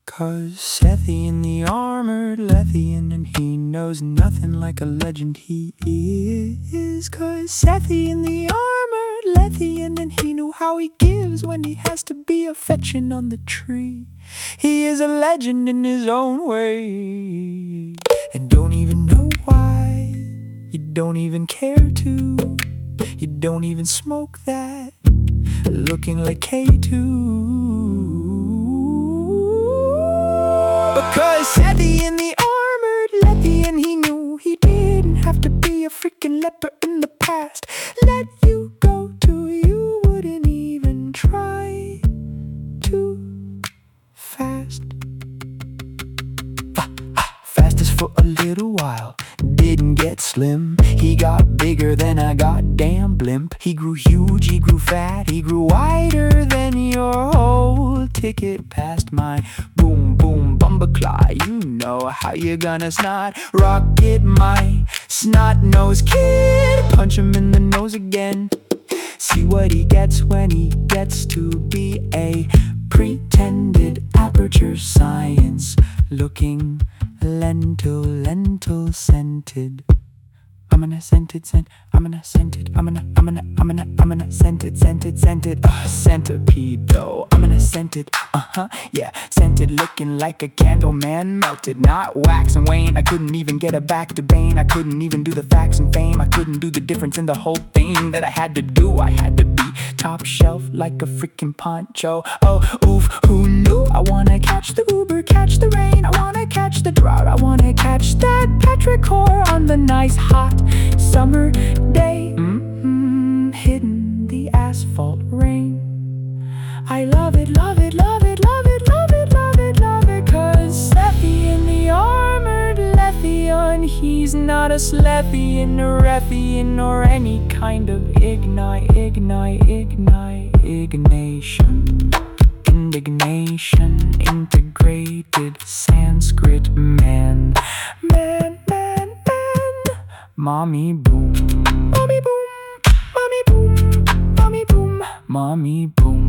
'Cause Sethian the armored Lethian, and he knows nothing like a legend he is. 'Cause Sethian the armored Lethian, and he knew how he gives when he has to be a fetching on the tree. He is a legend in his own way, and don't even know why. You don't even care to. You don't even smoke that, looking like K2. Because Sethian the armored Lethian, he knew he didn't have to be a freaking leper in the past. Let you go to, you wouldn't even try too fast. Fastest for a little while, didn't get slim. He got bigger than a goddamn blimp. He grew huge, he grew fat, he grew wider than your whole ticket past my boom boom bumbleclaw. You know how you gonna snot rocket my snot-nosed kid. Punch him in the nose again. See what he gets when he gets to be a pretended aperture science looking lentil scented. I'm gonna scented. Centipede though. I'm gonna scented, yeah, scented, looking like a candle, man, melted, not wax and wane. I couldn't even get it back to Bane. I couldn't even do the facts and fame. I couldn't do the difference in the whole thing that I had to do. I had to be top shelf like a freaking poncho. Oh, oof, who knew? I wanna catch the Uber, catch the rain. I wanna catch the drought. I wanna catch that petrichor on the nice hot summer day. Hidden the asphalt rain. I love it, 'cause Sethian the armored Lethian, he's not a Slethian or Rethian or any kind of indignation, integrated Sanskrit man. Mommy boom, mommy boom, mommy boom, mommy boom, mommy boom.